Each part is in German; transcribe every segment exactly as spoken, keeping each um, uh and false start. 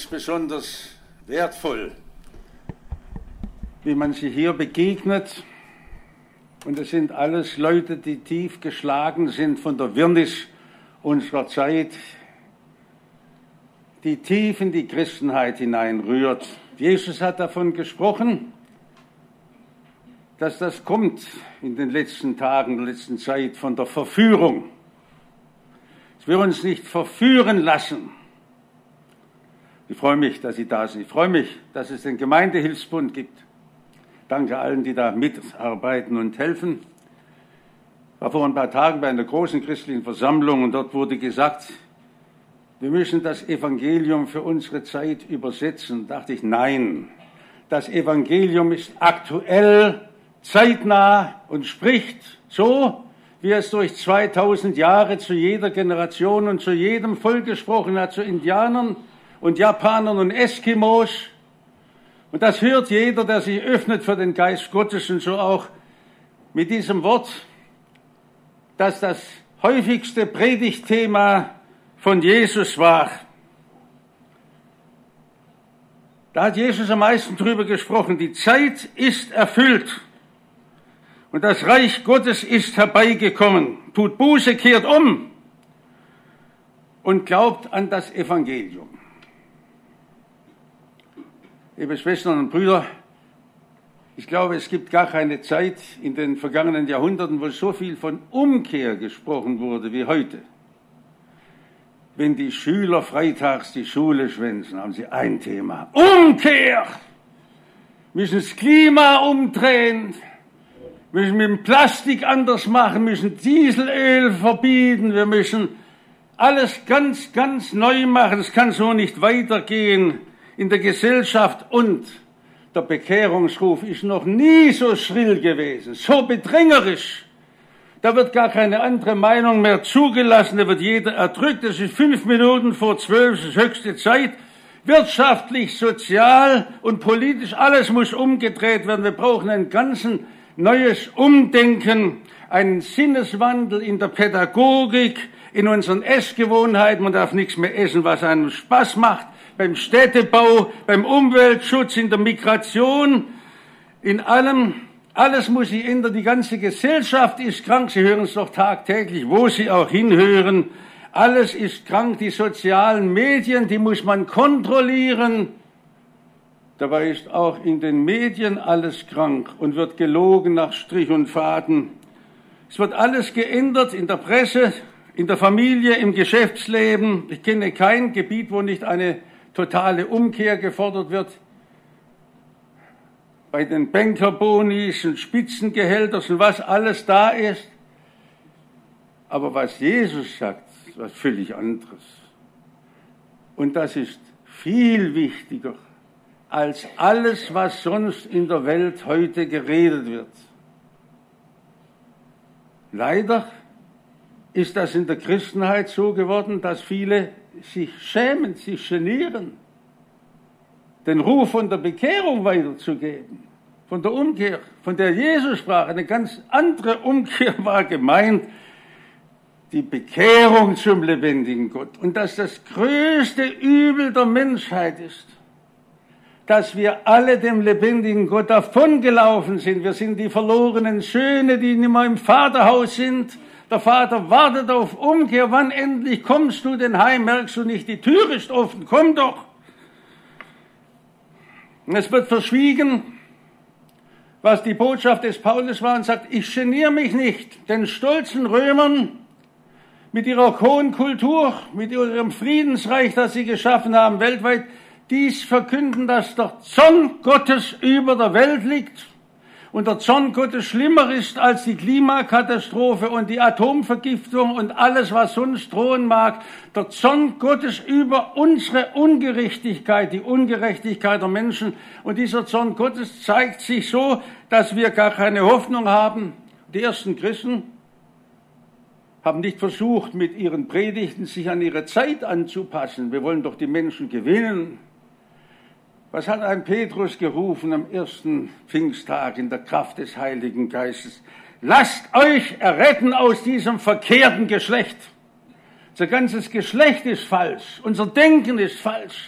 ist besonders wertvoll, wie man sich hier begegnet. Und es sind alles Leute, die tief geschlagen sind von der Wirrnis unserer Zeit, die tief in die Christenheit hineinrührt. Jesus hat davon gesprochen, dass das kommt in den letzten Tagen, der letzten Zeit von der Verführung. Dass wir uns nicht verführen lassen. Ich freue mich, dass Sie da sind. Ich freue mich, dass es den Gemeindehilfsbund gibt. Danke allen, die da mitarbeiten und helfen. Ich war vor ein paar Tagen bei einer großen christlichen Versammlung und dort wurde gesagt, wir müssen das Evangelium für unsere Zeit übersetzen. Da dachte ich, nein, das Evangelium ist aktuell, zeitnah und spricht so, wie es durch zweitausend Jahre zu jeder Generation und zu jedem Volk gesprochen hat, zu Indianern und Japanern und Eskimos. Und das hört jeder, der sich öffnet für den Geist Gottes, und so auch mit diesem Wort, dass das häufigste Predigtthema von Jesus war. Da hat Jesus am meisten drüber gesprochen. Die Zeit ist erfüllt und das Reich Gottes ist herbeigekommen. Tut Buße, kehrt um und glaubt an das Evangelium. Liebe Schwestern und Brüder, ich glaube, es gibt gar keine Zeit in den vergangenen Jahrhunderten, wo so viel von Umkehr gesprochen wurde wie heute. Wenn die Schüler freitags die Schule schwänzen, haben sie ein Thema. Umkehr! Müssen das Klima umdrehen, müssen mit dem Plastik anders machen, müssen Dieselöl verbieten, wir müssen alles ganz, ganz neu machen. Es kann so nicht weitergehen in der Gesellschaft, und der Bekehrungsruf ist noch nie so schrill gewesen, so bedrängerisch. Da wird gar keine andere Meinung mehr zugelassen, da wird jeder erdrückt. Es ist fünf Minuten vor zwölf, das ist höchste Zeit. Wirtschaftlich, sozial und politisch, alles muss umgedreht werden. Wir brauchen ein ganz neues Umdenken, einen Sinneswandel in der Pädagogik, in unseren Essgewohnheiten. Man darf nichts mehr essen, was einem Spaß macht. Beim Städtebau, beim Umweltschutz, in der Migration, in allem. Alles muss sich ändern. Die ganze Gesellschaft ist krank. Sie hören es doch tagtäglich, wo Sie auch hinhören. Alles ist krank. Die sozialen Medien, die muss man kontrollieren. Dabei ist auch in den Medien alles krank und wird gelogen nach Strich und Faden. Es wird alles geändert in der Presse, in der Familie, im Geschäftsleben. Ich kenne kein Gebiet, wo nicht eine totale Umkehr gefordert wird. Bei den Bankerbonis und Spitzengehältern und was alles da ist. Aber was Jesus sagt, ist was völlig anderes. Und das ist viel wichtiger als alles, was sonst in der Welt heute geredet wird. Leider ist das in der Christenheit so geworden, dass viele sich schämen, sich genieren, den Ruf von der Bekehrung weiterzugeben, von der Umkehr, von der Jesus sprach. Eine ganz andere Umkehr war gemeint, die Bekehrung zum lebendigen Gott. Und dass das größte Übel der Menschheit ist, dass wir alle dem lebendigen Gott davongelaufen sind. Wir sind die verlorenen Söhne, die nicht mehr im Vaterhaus sind. Der Vater wartet auf Umkehr. Wann endlich kommst du denn heim? Merkst du nicht, die Tür ist offen, komm doch. Und es wird verschwiegen, was die Botschaft des Paulus war, und sagt, ich geniere mich nicht, den stolzen Römern mit ihrer hohen Kultur, mit ihrem Friedensreich, das sie geschaffen haben weltweit, dies verkünden, dass der Zorn Gottes über der Welt liegt und der Zorn Gottes schlimmer ist als die Klimakatastrophe und die Atomvergiftung und alles, was sonst drohen mag. Der Zorn Gottes über unsere Ungerechtigkeit, die Ungerechtigkeit der Menschen. Und dieser Zorn Gottes zeigt sich so, dass wir gar keine Hoffnung haben. Die ersten Christen haben nicht versucht, mit ihren Predigten sich an ihre Zeit anzupassen. Wir wollen doch die Menschen gewinnen. Was hat ein Petrus gerufen am ersten Pfingsttag in der Kraft des Heiligen Geistes? Lasst euch erretten aus diesem verkehrten Geschlecht. Unser ganzes Geschlecht ist falsch. Unser Denken ist falsch.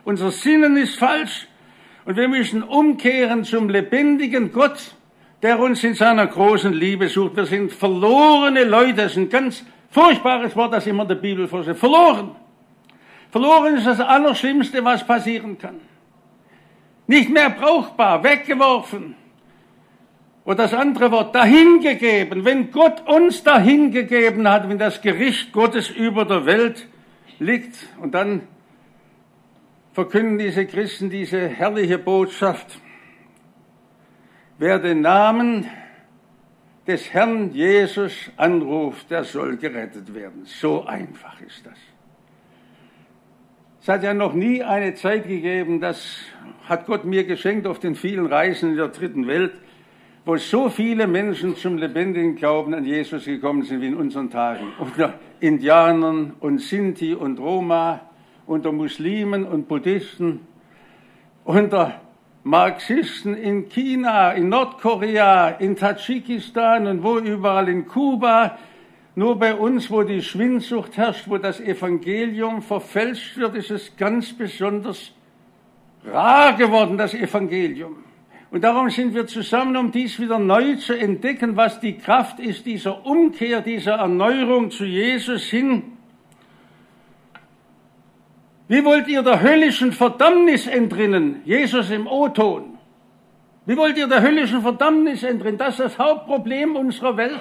Unser Sinnen ist falsch. Und wir müssen umkehren zum lebendigen Gott, der uns in seiner großen Liebe sucht. Wir sind verlorene Leute. Das ist ein ganz furchtbares Wort, das immer in der Bibel vorstellt. Verloren. Verloren ist das Allerschlimmste, was passieren kann. Nicht mehr brauchbar, weggeworfen. Oder das andere Wort, dahingegeben. Wenn Gott uns dahingegeben hat, wenn das Gericht Gottes über der Welt liegt, und dann verkünden diese Christen diese herrliche Botschaft. Wer den Namen des Herrn Jesus anruft, der soll gerettet werden. So einfach ist das. Es hat ja noch nie eine Zeit gegeben, das hat Gott mir geschenkt auf den vielen Reisen in der dritten Welt, wo so viele Menschen zum lebendigen Glauben an Jesus gekommen sind wie in unseren Tagen. Unter Indianern und Sinti und Roma, unter Muslimen und Buddhisten, unter Marxisten in China, in Nordkorea, in Tadschikistan und wo überall in Kuba. Nur bei uns, wo die Schwindsucht herrscht, wo das Evangelium verfälscht wird, ist es ganz besonders rar geworden, das Evangelium. Und darum sind wir zusammen, um dies wieder neu zu entdecken, was die Kraft ist dieser Umkehr, dieser Erneuerung zu Jesus hin. Wie wollt ihr der höllischen Verdammnis entrinnen? Jesus im O-Ton. Wie wollt ihr der höllischen Verdammnis entrinnen? Das ist das Hauptproblem unserer Welt.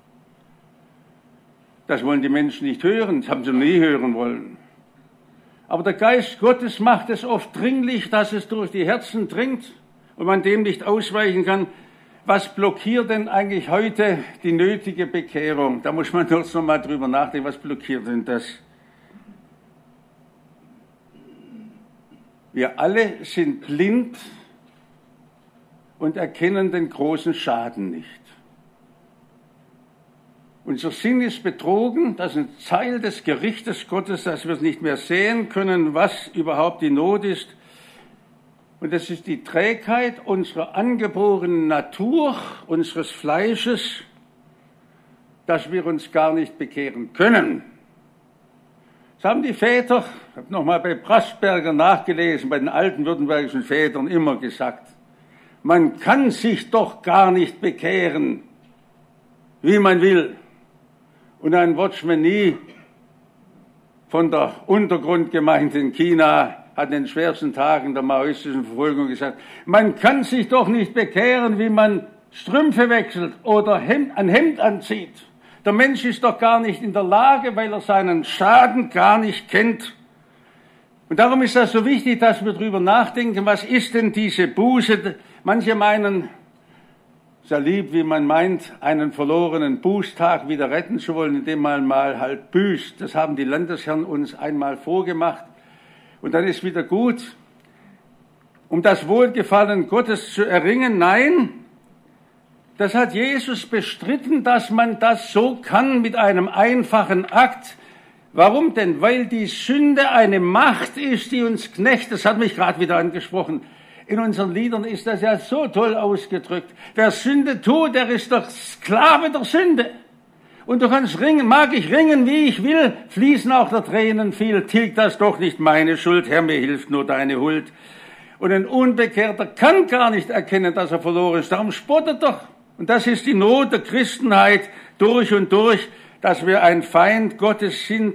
Das wollen die Menschen nicht hören, das haben sie nie hören wollen. Aber der Geist Gottes macht es oft dringlich, dass es durch die Herzen dringt und man dem nicht ausweichen kann. Was blockiert denn eigentlich heute die nötige Bekehrung? Da muss man kurz noch mal drüber nachdenken, was blockiert denn das? Wir alle sind blind und erkennen den großen Schaden nicht. Unser Sinn ist betrogen, das ist ein Teil des Gerichtes Gottes, dass wir nicht mehr sehen können, was überhaupt die Not ist. Und das ist die Trägheit unserer angeborenen Natur, unseres Fleisches, dass wir uns gar nicht bekehren können. Das haben die Väter, ich habe nochmal bei Brassberger nachgelesen, bei den alten württembergischen Vätern immer gesagt, man kann sich doch gar nicht bekehren, wie man will. Und ein Watchman Nee von der Untergrundgemeinde in China hat in den schwersten Tagen der maoistischen Verfolgung gesagt, man kann sich doch nicht bekehren, wie man Strümpfe wechselt oder Hemd, ein Hemd anzieht. Der Mensch ist doch gar nicht in der Lage, weil er seinen Schaden gar nicht kennt. Und darum ist das so wichtig, dass wir darüber nachdenken, was ist denn diese Buße? Manche meinen, sehr lieb, wie man meint, einen verlorenen Bußtag wieder retten zu wollen, indem man mal halt büßt. Das haben die Landesherren uns einmal vorgemacht. Und dann ist wieder gut. Um das Wohlgefallen Gottes zu erringen, nein, das hat Jesus bestritten, dass man das so kann mit einem einfachen Akt. Warum denn? Weil die Sünde eine Macht ist, die uns knechtet. Das hat mich gerade wieder angesprochen. In unseren Liedern ist das ja so toll ausgedrückt. Wer Sünde tut, der ist doch Sklave der Sünde. Und du kannst ringen, mag ich ringen, wie ich will, fließen auch der Tränen viel, tilgt das doch nicht meine Schuld, Herr, mir hilft nur deine Huld. Und ein Unbekehrter kann gar nicht erkennen, dass er verloren ist, darum spottet doch. Und das ist die Not der Christenheit durch und durch, dass wir ein Feind Gottes sind.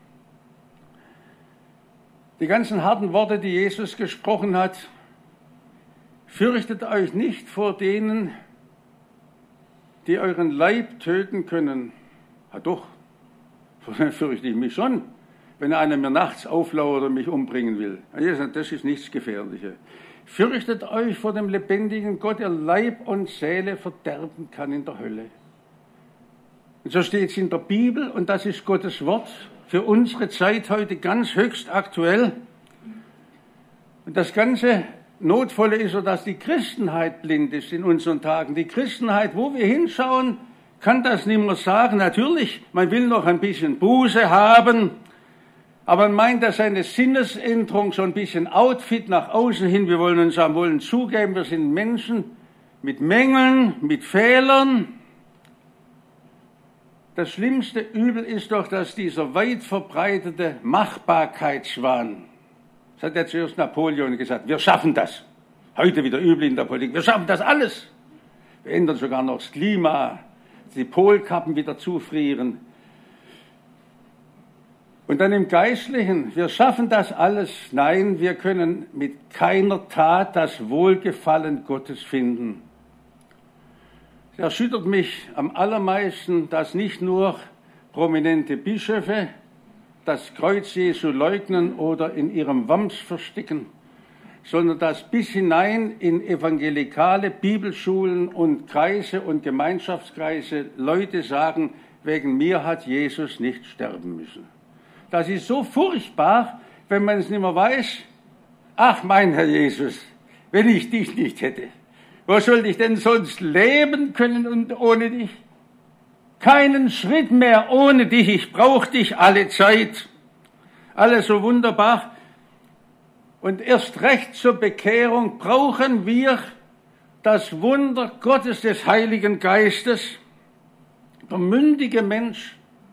Die ganzen harten Worte, die Jesus gesprochen hat, fürchtet euch nicht vor denen, die euren Leib töten können. Ja doch, vor denen fürchte ich mich schon, wenn einer mir nachts auflauert und mich umbringen will. Das ist nichts Gefährliches. Fürchtet euch vor dem lebendigen Gott, der Leib und Seele verderben kann in der Hölle. Und so steht es in der Bibel und das ist Gottes Wort für unsere Zeit heute ganz höchst aktuell. Und das Ganze Notvolle ist so, dass die Christenheit blind ist in unseren Tagen. Die Christenheit, wo wir hinschauen, kann das nicht mehr sagen. Natürlich, man will noch ein bisschen Buße haben, aber man meint, dass eine Sinnesänderung, so ein bisschen Outfit nach außen hin, wir wollen uns am wollen zugeben, wir sind Menschen mit Mängeln, mit Fehlern. Das schlimmste Übel ist doch, dass dieser weit verbreitete Machbarkeitswahn, Das hat ja zuerst Napoleon gesagt, wir schaffen das. Heute wieder übel in der Politik, wir schaffen das alles. Wir ändern sogar noch das Klima, die Polkappen wieder zufrieren. Und dann im Geistlichen, wir schaffen das alles. Nein, wir können mit keiner Tat das Wohlgefallen Gottes finden. Es erschüttert mich am allermeisten, dass nicht nur prominente Bischöfe das Kreuz Jesu leugnen oder in ihrem Wams verstecken, sondern dass bis hinein in evangelikale Bibelschulen und Kreise und Gemeinschaftskreise Leute sagen, wegen mir hat Jesus nicht sterben müssen. Das ist so furchtbar, wenn man es nicht mehr weiß. Ach, mein Herr Jesus, wenn ich dich nicht hätte, wo sollte ich denn sonst leben können und ohne dich? Keinen Schritt mehr ohne dich, ich brauche dich alle Zeit. Alles so wunderbar. Und erst recht zur Bekehrung brauchen wir das Wunder Gottes des Heiligen Geistes. Der mündige Mensch,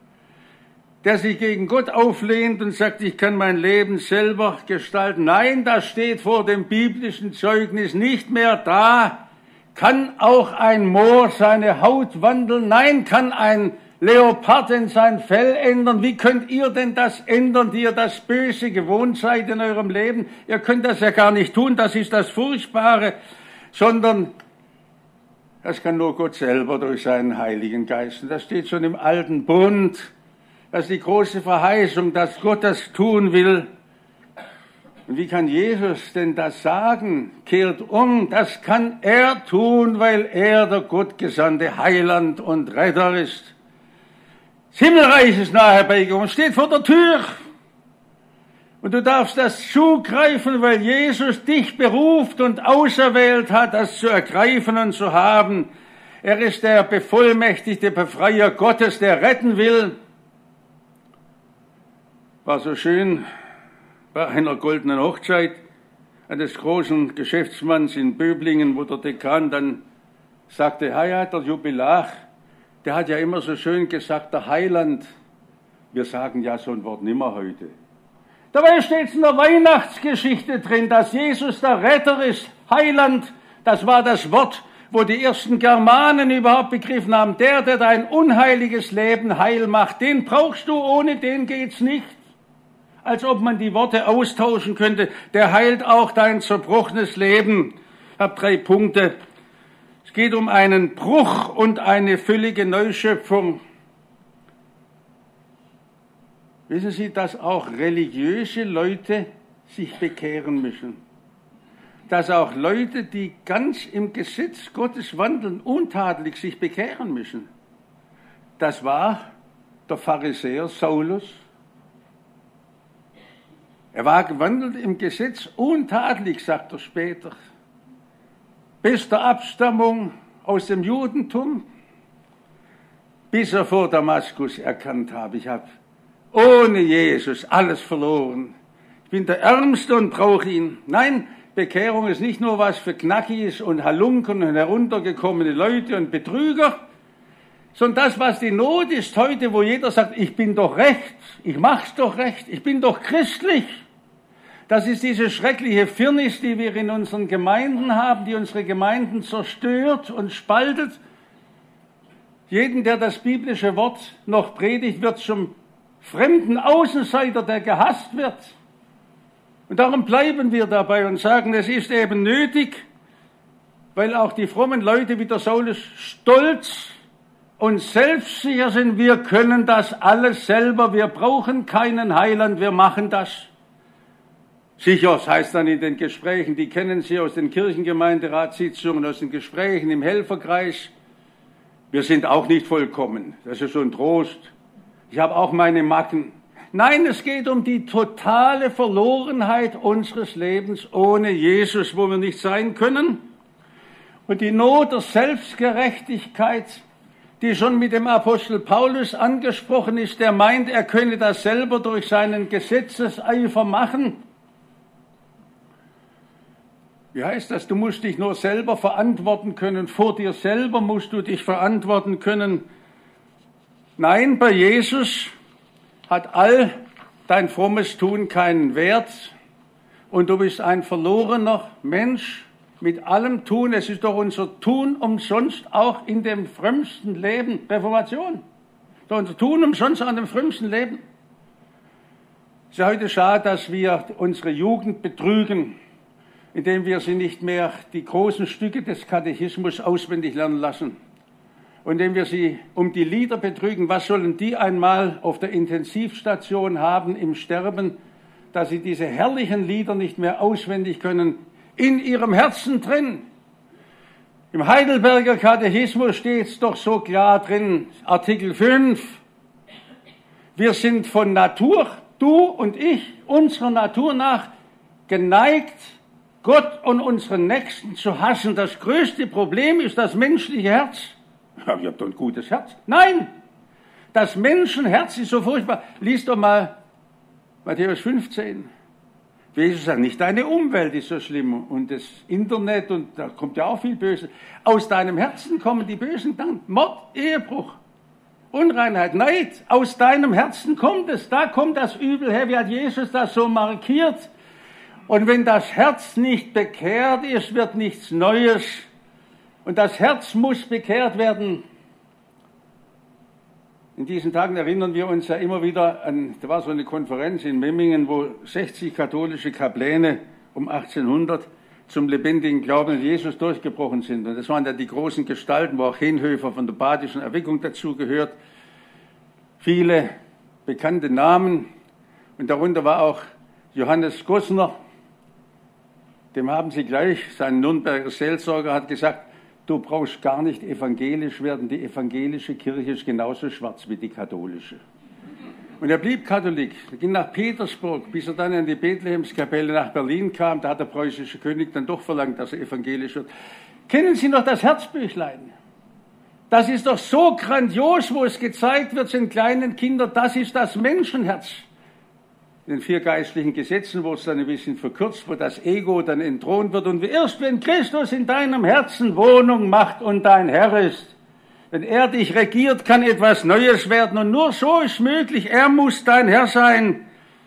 der sich gegen Gott auflehnt und sagt, ich kann mein Leben selber gestalten. Nein, das steht vor dem biblischen Zeugnis nicht mehr da. Kann auch ein Moor seine Haut wandeln? Nein, kann ein Leopard in sein Fell ändern? Wie könnt ihr denn das ändern, die ihr das Böse gewohnt seid in eurem Leben? Ihr könnt das ja gar nicht tun, das ist das Furchtbare, sondern das kann nur Gott selber durch seinen Heiligen Geist. Und das steht schon im Alten Bund. Das ist die große Verheißung, dass Gott das tun will. Und wie kann Jesus denn das sagen? Kehrt um, das kann er tun, weil er der gottgesandte Heiland und Retter ist. Das Himmelreich ist nahe herbeigekommen, steht vor der Tür. Und du darfst das zugreifen, weil Jesus dich beruft und auserwählt hat, das zu ergreifen und zu haben. Er ist der bevollmächtigte Befreier Gottes, der retten will. War so schön bei einer goldenen Hochzeit eines großen Geschäftsmanns in Böblingen, wo der Dekan dann sagte, ja, ja, der Jubilar, der hat ja immer so schön gesagt, der Heiland. Wir sagen ja so ein Wort nimmer heute. Dabei steht es in der Weihnachtsgeschichte drin, dass Jesus der Retter ist, Heiland. Das war das Wort, wo die ersten Germanen überhaupt begriffen haben, der, der dein unheiliges Leben heil macht, den brauchst du, ohne den geht's nicht. Als ob man die Worte austauschen könnte. Der heilt auch dein zerbrochenes Leben. Ich habe drei Punkte. Es geht um einen Bruch und eine völlige Neuschöpfung. Wissen Sie, dass auch religiöse Leute sich bekehren müssen? Dass auch Leute, die ganz im Gesetz Gottes wandeln, untadelig sich bekehren müssen. Das war der Pharisäer Saulus. Er war gewandelt im Gesetz, untadelig, sagt er später, bis der Abstammung aus dem Judentum, bis er vor Damaskus erkannt habe, ich habe ohne Jesus alles verloren. Ich bin der Ärmste und brauche ihn. Nein, Bekehrung ist nicht nur was für Knackis und Halunken und heruntergekommene Leute und Betrüger, sondern das, was die Not ist heute, wo jeder sagt, ich bin doch recht, ich mach's doch recht, ich bin doch christlich. Das ist diese schreckliche Firnis, die wir in unseren Gemeinden haben, die unsere Gemeinden zerstört und spaltet. Jeden, der das biblische Wort noch predigt, wird zum fremden Außenseiter, der gehasst wird. Und darum bleiben wir dabei und sagen, es ist eben nötig, weil auch die frommen Leute wie der Saulus stolz und selbstsicher sind, wir können das alles selber, wir brauchen keinen Heiland, wir machen das. Sicher, das heißt dann in den Gesprächen, die kennen Sie aus den Kirchengemeinderatssitzungen, aus den Gesprächen im Helferkreis. Wir sind auch nicht vollkommen, das ist so ein Trost. Ich habe auch meine Macken. Nein, es geht um die totale Verlorenheit unseres Lebens ohne Jesus, wo wir nicht sein können. Und die Not der Selbstgerechtigkeit, die schon mit dem Apostel Paulus angesprochen ist, der meint, er könne das selber durch seinen Gesetzeseifer machen. Wie heißt das? Du musst dich nur selber verantworten können. Vor dir selber musst du dich verantworten können. Nein, bei Jesus hat all dein frommes Tun keinen Wert. und du bist ein verlorener Mensch mit allem Tun. Es ist doch unser Tun umsonst auch in dem frömmsten Leben, Reformation. Doch unser Tun umsonst an dem frömmsten Leben. Es ist heute schade, dass wir unsere Jugend betrügen, indem wir sie nicht mehr die großen Stücke des Katechismus auswendig lernen lassen. Und indem wir sie um die Lieder betrügen. Was sollen die einmal auf der Intensivstation haben im Sterben, dass sie diese herrlichen Lieder nicht mehr auswendig können, in ihrem Herzen drin. Im Heidelberger Katechismus steht es doch so klar drin, Artikel fünf. Wir sind von Natur, du und ich, unserer Natur nach, geneigt, Gott und unseren Nächsten zu hassen. Das größte Problem ist das menschliche Herz. Ja, ich habe doch ein gutes Herz. Nein, das Menschenherz ist so furchtbar. Lies doch mal Matthäus fünfzehn. Jesus sagt, nicht deine Umwelt ist so schlimm und das Internet und da kommt ja auch viel Böses. Aus deinem Herzen kommen die bösen Gedanken. Mord, Ehebruch, Unreinheit, Neid. Aus deinem Herzen kommt es. Da kommt das Übel her. Wie hat Jesus das so markiert? Und wenn das Herz nicht bekehrt ist, wird nichts Neues. Und das Herz muss bekehrt werden. In diesen Tagen erinnern wir uns ja immer wieder an, da war so eine Konferenz in Memmingen, wo sechzig katholische Kapläne um achtzehnhundert zum lebendigen Glauben an Jesus durchgebrochen sind. Und das waren ja die großen Gestalten, wo auch Henhöfer von der badischen Erweckung dazu gehört. Viele bekannte Namen. Und darunter war auch Johannes Gossner. Dem haben sie gleich, sein Nürnberger Seelsorger hat gesagt, du brauchst gar nicht evangelisch werden, die evangelische Kirche ist genauso schwarz wie die katholische. Und er blieb Katholik, er ging nach Petersburg, bis er dann in die Bethlehemskapelle nach Berlin kam. Da hat der preußische König dann doch verlangt, dass er evangelisch wird. Kennen Sie noch das Herzbüchlein? Das ist doch so grandios, wo es gezeigt wird, sind kleinen Kindern, das ist das Menschenherz. In den vier geistlichen Gesetzen wurde es dann ein bisschen verkürzt, wo das Ego dann entthront wird. Und erst wenn Christus in deinem Herzen Wohnung macht und dein Herr ist, wenn er dich regiert, kann etwas Neues werden. Und nur so ist möglich, er muss dein Herr sein.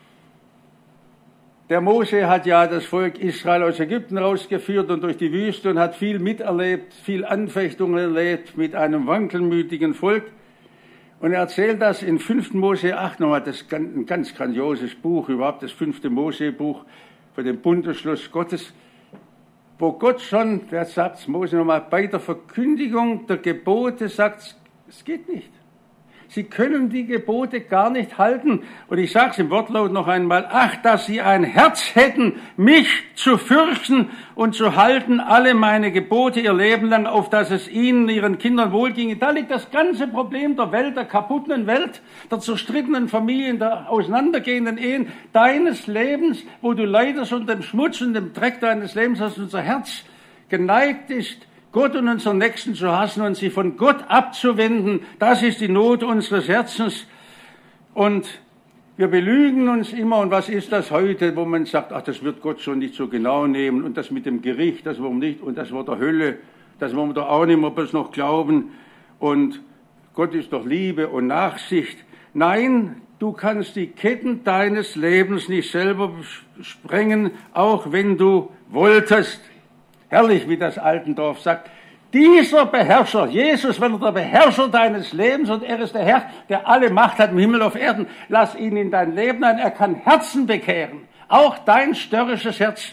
Der Mose hat ja das Volk Israel aus Ägypten rausgeführt und durch die Wüste und hat viel miterlebt, viel Anfechtungen erlebt mit einem wankelmütigen Volk. Und er erzählt das in fünften Mose acht nochmal, das ist ein ganz grandioses Buch, überhaupt das fünfte Mose-Buch von dem Bundesschluss Gottes, wo Gott schon, wer sagt Mose nochmal, bei der Verkündigung der Gebote sagt, es geht nicht. Sie können die Gebote gar nicht halten. Und ich sage es im Wortlaut noch einmal, ach, dass sie ein Herz hätten, mich zu fürchten und zu halten, alle meine Gebote ihr Leben lang, auf dass es ihnen, ihren Kindern wohlginge. Da liegt das ganze Problem der Welt, der kaputten Welt, der zerstrittenen Familien, der auseinandergehenden Ehen, deines Lebens, wo du leidest unter dem Schmutz und dem Dreck deines Lebens, dass unser Herz geneigt ist, Gott und unseren Nächsten zu hassen und sie von Gott abzuwenden. Das ist die Not unseres Herzens. Und wir belügen uns immer. Und was ist das heute, wo man sagt, ach, das wird Gott schon nicht so genau nehmen. Und das mit dem Gericht, das wollen wir nicht. Und das Wort der Hölle, das wollen wir doch auch nicht, ob wir es noch glauben. Und Gott ist doch Liebe und Nachsicht. Nein, du kannst die Ketten deines Lebens nicht selber sprengen, auch wenn du wolltest. Herrlich, wie das Altendorf sagt, dieser Beherrscher, Jesus, wenn er der Beherrscher deines Lebens und er ist der Herr, der alle Macht hat im Himmel auf Erden, lass ihn in dein Leben ein, er kann Herzen bekehren, auch dein störrisches Herz.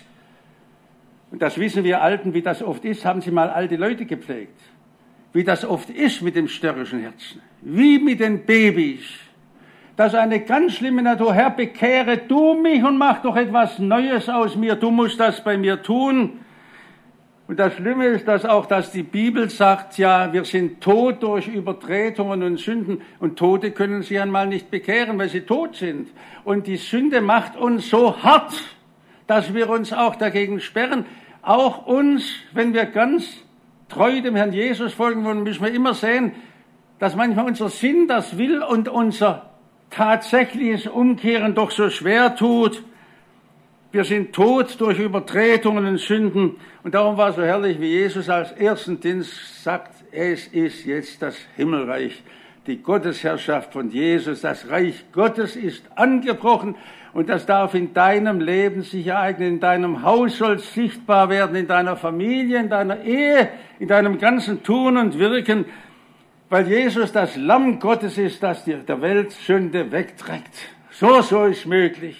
Und das wissen wir Alten, wie das oft ist, haben Sie mal alte Leute gepflegt, wie das oft ist mit dem störrischen Herzen, wie mit den Babys. Das ist eine ganz schlimme Natur. Herr, bekehre du mich und mach doch etwas Neues aus mir, du musst das bei mir tun. Und das Schlimme ist, dass auch, dass die Bibel sagt, ja, wir sind tot durch Übertretungen und Sünden. Und Tote können sich einmal nicht bekehren, weil sie tot sind. Und die Sünde macht uns so hart, dass wir uns auch dagegen sperren. Auch uns, wenn wir ganz treu dem Herrn Jesus folgen wollen, müssen wir immer sehen, dass manchmal unser Sinn das will und unser tatsächliches Umkehren doch so schwer tut. Wir sind tot durch Übertretungen und Sünden. Und darum war es so herrlich, wie Jesus als ersten Dienst sagt, es ist jetzt das Himmelreich, die Gottesherrschaft von Jesus, das Reich Gottes ist angebrochen. Und das darf in deinem Leben sich ereignen, in deinem Haus soll es sichtbar werden, in deiner Familie, in deiner Ehe, in deinem ganzen Tun und Wirken, weil Jesus das Lamm Gottes ist, das dir der Welt Sünde wegträgt. So, so ist möglich.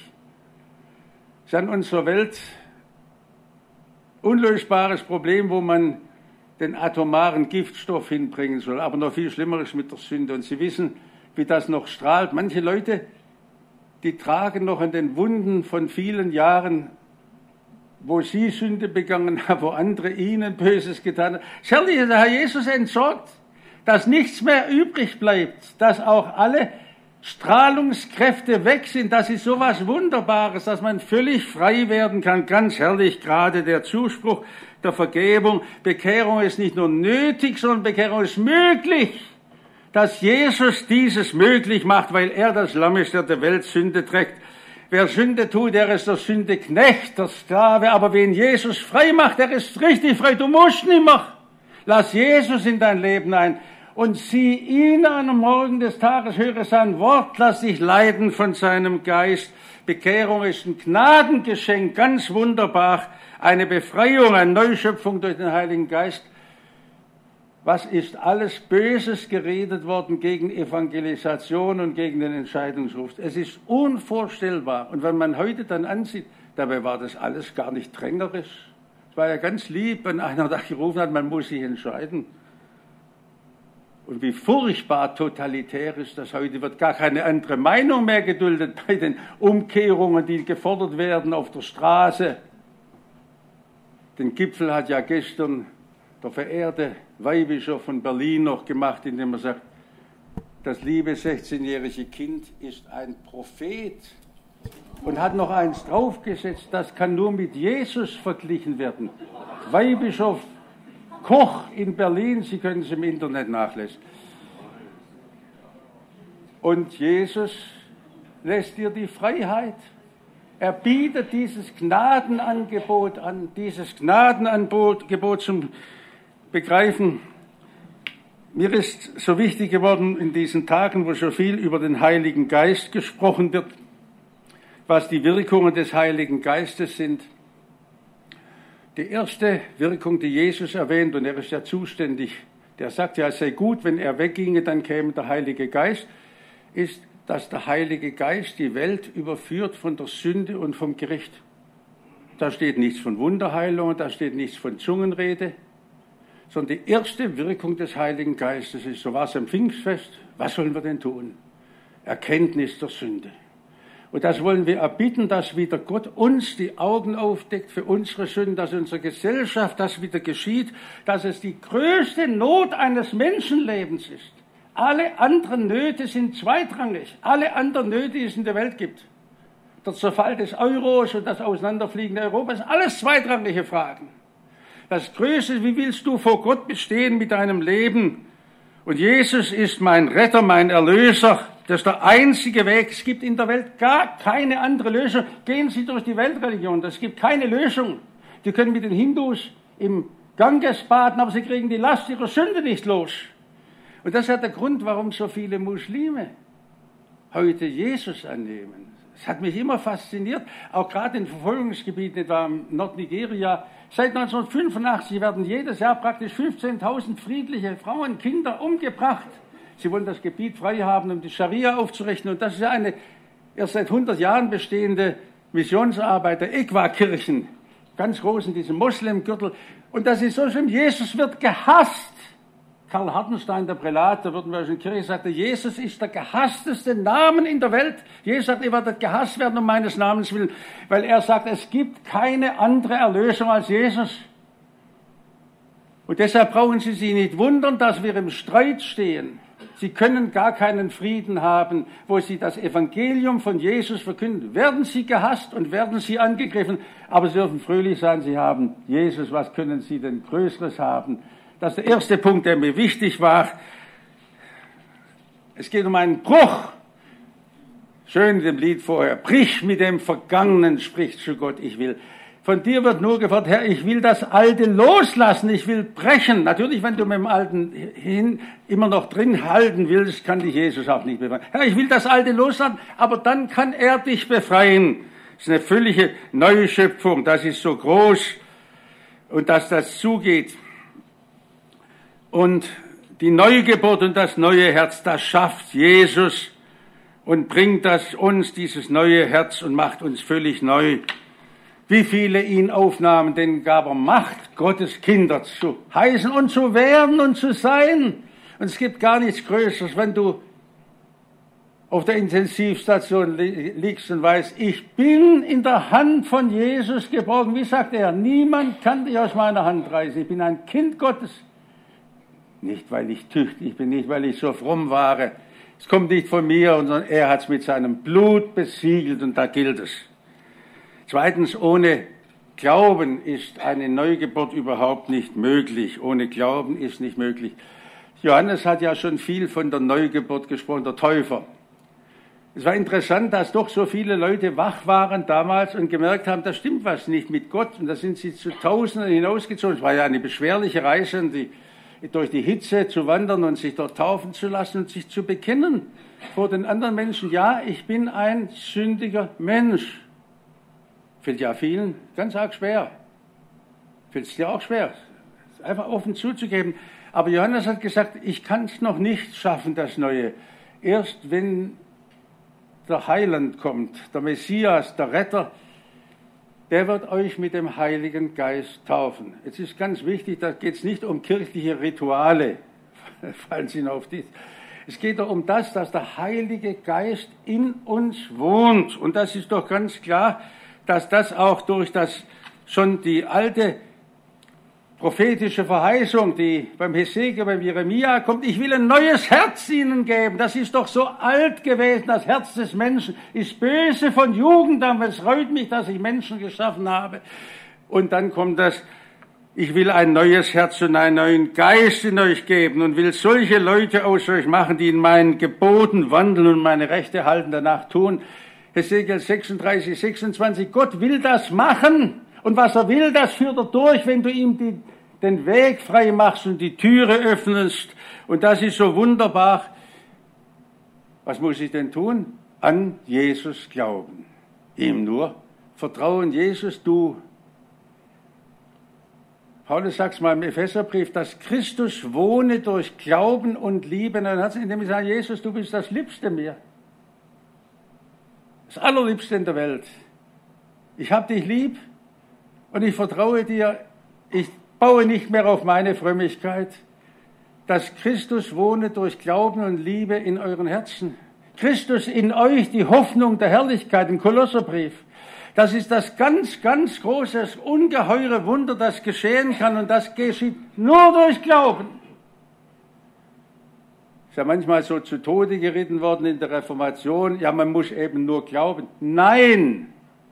Es ist an unserer Welt unlösbares Problem, wo man den atomaren Giftstoff hinbringen soll. Aber noch viel schlimmer ist mit der Sünde. Und Sie wissen, wie das noch strahlt. Manche Leute, die tragen noch an den Wunden von vielen Jahren, wo sie Sünde begangen haben, wo andere ihnen Böses getan haben. Herrlich, der Herr Jesus entsorgt, dass nichts mehr übrig bleibt, dass auch alle Strahlungskräfte weg sind. Das ist so was Wunderbares, dass man völlig frei werden kann. Ganz herrlich, gerade der Zuspruch der Vergebung. Bekehrung ist nicht nur nötig, sondern Bekehrung ist möglich. Dass Jesus dieses möglich macht, weil er das Lamm ist, der der Welt Sünde trägt. Wer Sünde tut, der ist der Sündeknecht, der Sklave. Aber wen Jesus frei macht, der ist richtig frei. Du musst nicht mehr. Lass Jesus in dein Leben ein und sieh ihn an am Morgen des Tages, höre sein Wort, lass dich leiten von seinem Geist. Bekehrung ist ein Gnadengeschenk, ganz wunderbar. Eine Befreiung, eine Neuschöpfung durch den Heiligen Geist. Was ist alles Böses geredet worden gegen Evangelisation und gegen den Entscheidungsruf? Es ist unvorstellbar. Und wenn man heute dann ansieht, dabei war das alles gar nicht drängerisch. Es war ja ganz lieb, wenn einer da gerufen hat, man muss sich entscheiden. Und wie furchtbar totalitär ist das heute. Wird gar keine andere Meinung mehr geduldet bei den Umkehrungen, die gefordert werden auf der Straße. Den Gipfel hat ja gestern der verehrte Weihbischof von Berlin noch gemacht, indem er sagt, das liebe sechzehnjährige Kind ist ein Prophet und hat noch eins draufgesetzt, das kann nur mit Jesus verglichen werden. Weihbischof Koch in Berlin, Sie können es im Internet nachlesen. Und Jesus lässt dir die Freiheit. Er bietet dieses Gnadenangebot an, dieses Gnadenangebot zum Begreifen. Mir ist so wichtig geworden in diesen Tagen, wo so viel über den Heiligen Geist gesprochen wird, was die Wirkungen des Heiligen Geistes sind. Die erste Wirkung, die Jesus erwähnt, und er ist ja zuständig, der sagt ja, es sei gut, wenn er wegginge, dann käme der Heilige Geist, ist, dass der Heilige Geist die Welt überführt von der Sünde und vom Gericht. Da steht nichts von Wunderheilung, da steht nichts von Zungenrede, sondern die erste Wirkung des Heiligen Geistes ist, so war es am Pfingstfest, was sollen wir denn tun? Erkenntnis der Sünde. Und das wollen wir erbitten, dass wieder Gott uns die Augen aufdeckt für unsere Sünden, dass unsere Gesellschaft das wieder geschieht, dass es die größte Not eines Menschenlebens ist. Alle anderen Nöte sind zweitrangig. Alle anderen Nöte, die es in der Welt gibt. Der Zerfall des Euros und das Auseinanderfliegen Europas, alles zweitrangige Fragen. Das Größte, wie willst du vor Gott bestehen mit deinem Leben? Und Jesus ist mein Retter, mein Erlöser. Das ist der einzige Weg. Es gibt in der Welt gar keine andere Lösung. Gehen Sie durch die Weltreligion. Es gibt keine Lösung. Die können mit den Hindus im Ganges baden, aber sie kriegen die Last ihrer Sünde nicht los. Und das ist ja der Grund, warum so viele Muslime heute Jesus annehmen. Das hat mich immer fasziniert, auch gerade in Verfolgungsgebieten, etwa im Nordnigeria. Seit neunzehnhundertfünfundachtzig werden jedes Jahr praktisch fünfzehntausend friedliche Frauen, Kinder umgebracht. Sie wollen das Gebiet frei haben, um die Scharia aufzurichten. Und das ist ja eine erst seit hundert Jahren bestehende Missionsarbeit der Equa-Kirchen, ganz groß in diesem Moslemgürtel. Und das ist so schlimm. Jesus wird gehasst. Karl Hartenstein, der Prälat der Württembergischen Kirche, sagte, Jesus ist der gehassteste Name in der Welt. Jesus sagt, ihr werdet gehasst werden um meines Namens willen, weil er sagt, es gibt keine andere Erlösung als Jesus. Und deshalb brauchen Sie sich nicht wundern, dass wir im Streit stehen. Sie können gar keinen Frieden haben, wo Sie das Evangelium von Jesus verkünden. Werden Sie gehasst und werden Sie angegriffen, aber Sie dürfen fröhlich sein, Sie haben Jesus. Was können Sie denn Größeres haben? Das ist der erste Punkt, der mir wichtig war. Es geht um einen Bruch. Schön in dem Lied vorher. Brich mit dem Vergangenen, spricht zu Gott, ich will. Von dir wird nur gefordert, Herr, ich will das Alte loslassen, ich will brechen. Natürlich, wenn du mit dem Alten hin immer noch drin halten willst, kann dich Jesus auch nicht befreien. Herr, ich will das Alte loslassen, aber dann kann er dich befreien. Das ist eine völlige neue Schöpfung, das ist so groß und dass das zugeht. Und die Neugeburt und das neue Herz, das schafft Jesus und bringt das uns, dieses neue Herz, und macht uns völlig neu. Wie viele ihn aufnahmen, denen gab er Macht, Gottes Kinder zu heißen und zu werden und zu sein. Und es gibt gar nichts Größeres, wenn du auf der Intensivstation liegst und weißt, ich bin in der Hand von Jesus gebrochen. Wie sagt er? Niemand kann dich aus meiner Hand reißen. Ich bin ein Kind Gottes. Nicht, weil ich tüchtig bin, nicht, weil ich so fromm war. Es kommt nicht von mir, sondern er hat es mit seinem Blut besiegelt und da gilt es. Zweitens, ohne Glauben ist eine Neugeburt überhaupt nicht möglich. Ohne Glauben ist nicht möglich. Johannes hat ja schon viel von der Neugeburt gesprochen, der Täufer. Es war interessant, dass doch so viele Leute wach waren damals und gemerkt haben, da stimmt was nicht mit Gott. Und da sind sie zu Tausenden hinausgezogen. Es war ja eine beschwerliche Reise, die, durch die Hitze zu wandern und sich dort taufen zu lassen und sich zu bekennen vor den anderen Menschen. Ja, ich bin ein sündiger Mensch. Fällt ja vielen ganz arg schwer. Fällt es dir auch schwer, einfach offen zuzugeben. Aber Johannes hat gesagt, ich kann es noch nicht schaffen, das Neue. Erst wenn der Heiland kommt, der Messias, der Retter, der wird euch mit dem Heiligen Geist taufen. Jetzt ist ganz wichtig, da geht es nicht um kirchliche Rituale, fallen Sie noch auf dies. Es geht doch um das, dass der Heilige Geist in uns wohnt. Und das ist doch ganz klar, dass das auch durch das schon die alte prophetische Verheißung, die beim Hesekiel, beim Jeremia kommt, ich will ein neues Herz ihnen geben. Das ist doch so alt gewesen, das Herz des Menschen ist böse von Jugend an. Es reut mich, dass ich Menschen geschaffen habe. Und dann kommt das, ich will ein neues Herz und einen neuen Geist in euch geben und will solche Leute aus euch machen, die in meinen Geboten wandeln und meine Rechte halten, danach tun. Hesekiel sechsunddreißig, sechsundzwanzig, Gott will das machen. Und was er will, das führt er durch, wenn du ihm die, den Weg frei machst und die Türe öffnest. Und das ist so wunderbar. Was muss ich denn tun? An Jesus glauben. Ihm nur vertrauen. Jesus, du. Paulus sagt es mal im Epheserbrief, dass Christus wohne durch Glauben und Liebe in deinem Herzen, indem ich sage, Jesus, du bist das Liebste mir. Das Allerliebste in der Welt. Ich habe dich lieb und ich vertraue dir. Ich baue nicht mehr auf meine Frömmigkeit. Dass Christus wohne durch Glauben und Liebe in euren Herzen. Christus in euch, die Hoffnung der Herrlichkeit, im Kolosserbrief. Das ist das ganz, ganz große, das ungeheure Wunder, das geschehen kann. Und das geschieht nur durch Glauben. Ist ja manchmal so zu Tode geritten worden in der Reformation. Ja, man muss eben nur glauben. Nein!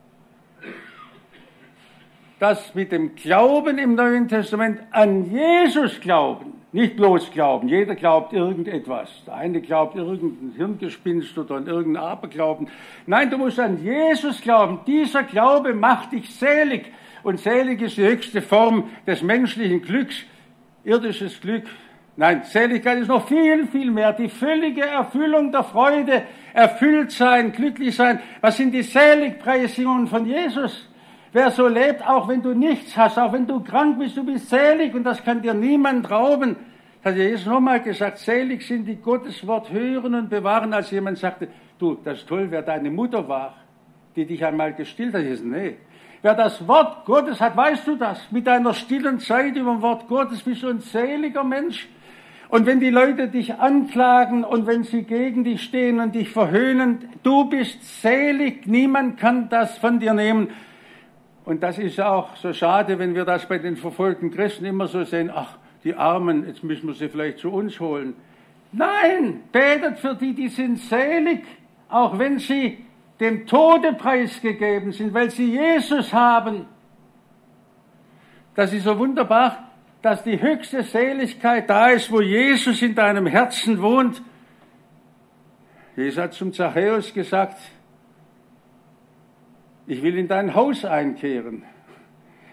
Das mit dem Glauben im Neuen Testament an Jesus glauben. Nicht bloß glauben. Jeder glaubt irgendetwas. Der eine glaubt irgendein Hirngespinst oder an irgendeinen Aberglauben. Nein, du musst an Jesus glauben. Dieser Glaube macht dich selig. Und selig ist die höchste Form des menschlichen Glücks. Irdisches Glück. Nein, Seligkeit ist noch viel, viel mehr. Die völlige Erfüllung der Freude, erfüllt sein, glücklich sein. Was sind die Seligpreisungen von Jesus? Wer so lebt, auch wenn du nichts hast, auch wenn du krank bist, du bist selig und das kann dir niemand rauben. Das hat Jesus nochmal gesagt, selig sind die Gottes Wort hören und bewahren, als jemand sagte, du, das ist toll, wer deine Mutter war, die dich einmal gestillt hat. Ich sage, nee. Wer das Wort Gottes hat, weißt du das? Mit deiner stillen Zeit über dem Wort Gottes bist du ein seliger Mensch. Und wenn die Leute dich anklagen und wenn sie gegen dich stehen und dich verhöhnen, du bist selig, niemand kann das von dir nehmen. Und das ist auch so schade, wenn wir das bei den verfolgten Christen immer so sehen, ach, die Armen, jetzt müssen wir sie vielleicht zu uns holen. Nein, betet für die, die sind selig, auch wenn sie dem Tode preisgegeben sind, weil sie Jesus haben. Das ist so wunderbar, dass die höchste Seligkeit da ist, wo Jesus in deinem Herzen wohnt. Jesus hat zum Zachäus gesagt, ich will in dein Haus einkehren.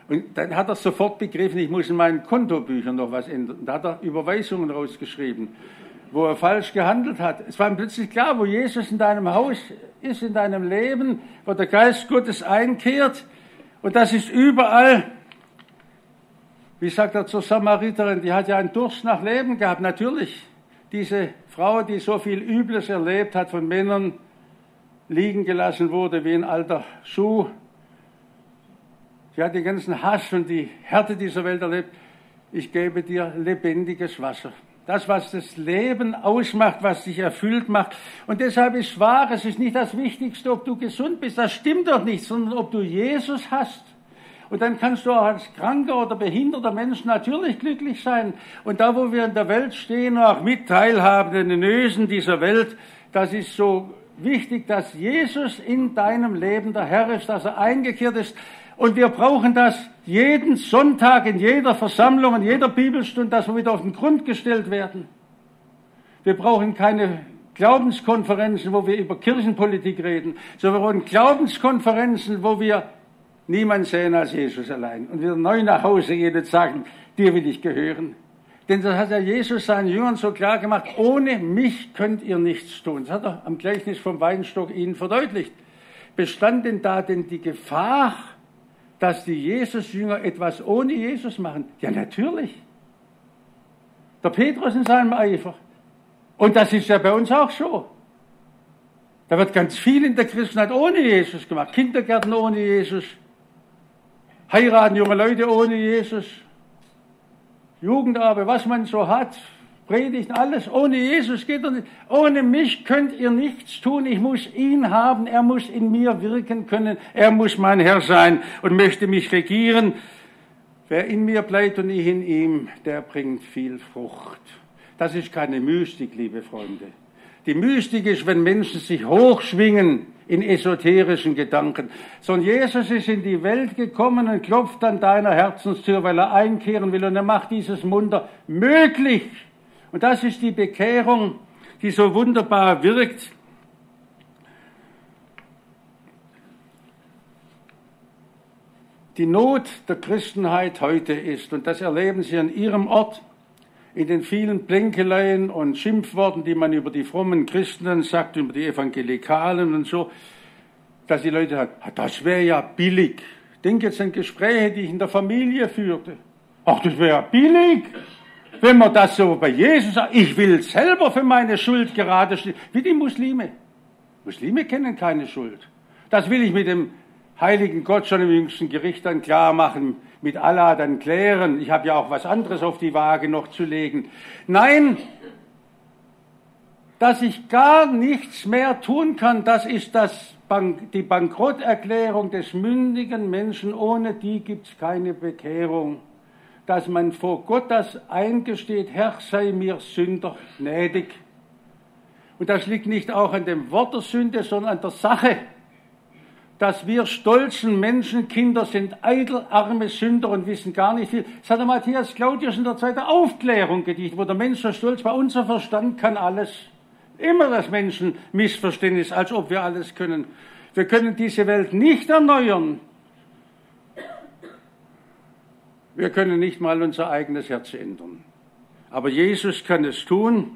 Und dann hat er sofort begriffen, ich muss in meinen Kontobüchern noch was ändern. Und da hat er Überweisungen rausgeschrieben, wo er falsch gehandelt hat. Es war ihm plötzlich klar, wo Jesus in deinem Haus ist, in deinem Leben, wo der Geist Gottes einkehrt. Und das ist überall. Wie sagt er zur Samariterin, die hat ja einen Durst nach Leben gehabt. Natürlich, diese Frau, die so viel Übles erlebt hat, von Männern liegen gelassen wurde wie ein alter Schuh. Sie hat den ganzen Hass und die Härte dieser Welt erlebt. Ich gebe dir lebendiges Wasser. Das, was das Leben ausmacht, was dich erfüllt macht. Und deshalb ist wahr, es ist nicht das Wichtigste, ob du gesund bist. Das stimmt doch nicht, sondern ob du Jesus hast. Und dann kannst du auch als kranker oder behinderter Mensch natürlich glücklich sein. Und da, wo wir in der Welt stehen, auch mit teilhaben an den Nösen dieser Welt, das ist so wichtig, dass Jesus in deinem Leben der Herr ist, dass er eingekehrt ist. Und wir brauchen das jeden Sonntag, in jeder Versammlung, in jeder Bibelstunde, dass wir wieder auf den Grund gestellt werden. Wir brauchen keine Glaubenskonferenzen, wo wir über Kirchenpolitik reden, sondern wir brauchen Glaubenskonferenzen, wo wir niemand sehen als Jesus allein. Und wieder neu nach Hause gehen und sagen, dir will ich gehören. Denn das hat ja Jesus seinen Jüngern so klar gemacht, ohne mich könnt ihr nichts tun. Das hat er am Gleichnis vom Weinstock ihnen verdeutlicht. Bestand denn da denn die Gefahr, dass die Jesus-Jünger etwas ohne Jesus machen? Ja, natürlich. Der Petrus in seinem Eifer. Und das ist ja bei uns auch so. Da wird ganz viel in der Christenheit ohne Jesus gemacht. Kindergärten ohne Jesus. Heiraten junge Leute ohne Jesus. Jugendarbeit, was man so hat. Predigten, alles ohne Jesus geht doch nicht. Ohne mich könnt ihr nichts tun. Ich muss ihn haben. Er muss in mir wirken können. Er muss mein Herr sein und möchte mich regieren. Wer in mir bleibt und ich in ihm, der bringt viel Frucht. Das ist keine Mystik, liebe Freunde. Die Mystik ist, wenn Menschen sich hochschwingen in esoterischen Gedanken. Sondern Jesus ist in die Welt gekommen und klopft an deiner Herzenstür, weil er einkehren will. Und er macht dieses Wunder möglich. Und das ist die Bekehrung, die so wunderbar wirkt. Die Not der Christenheit heute ist, und das erleben Sie an Ihrem Ort, in den vielen Plänkeleien und Schimpfworten, die man über die frommen Christen sagt, über die Evangelikalen und so, dass die Leute sagen, das wäre ja billig. Ich denke jetzt an Gespräche, die ich in der Familie führte. Ach, das wäre ja billig. Wenn man das so bei Jesus sagt, ich will selber für meine Schuld gerade stehen, wie die Muslime. Muslime kennen keine Schuld. Das will ich mit dem heiligen Gott schon im jüngsten Gericht dann klar machen, mit Allah dann klären. Ich habe ja auch was anderes auf die Waage noch zu legen. Nein, dass ich gar nichts mehr tun kann, das ist das Bank, die Bankrotterklärung des mündigen Menschen. Ohne die gibt es keine Bekehrung. Dass man vor Gott das eingesteht, Herr, sei mir Sünder gnädig. Und das liegt nicht auch an dem Wort der Sünde, sondern an der Sache, dass wir stolzen Menschenkinder sind, eitel, arme Sünder und wissen gar nicht viel. Das hat der Matthias Claudius in der Zeit der Aufklärung gedichtet, wo der Mensch so stolz war, unser Verstand kann alles. Immer das Menschenmissverständnis, als ob wir alles können. Wir können diese Welt nicht erneuern. Wir können nicht mal unser eigenes Herz ändern. Aber Jesus kann es tun.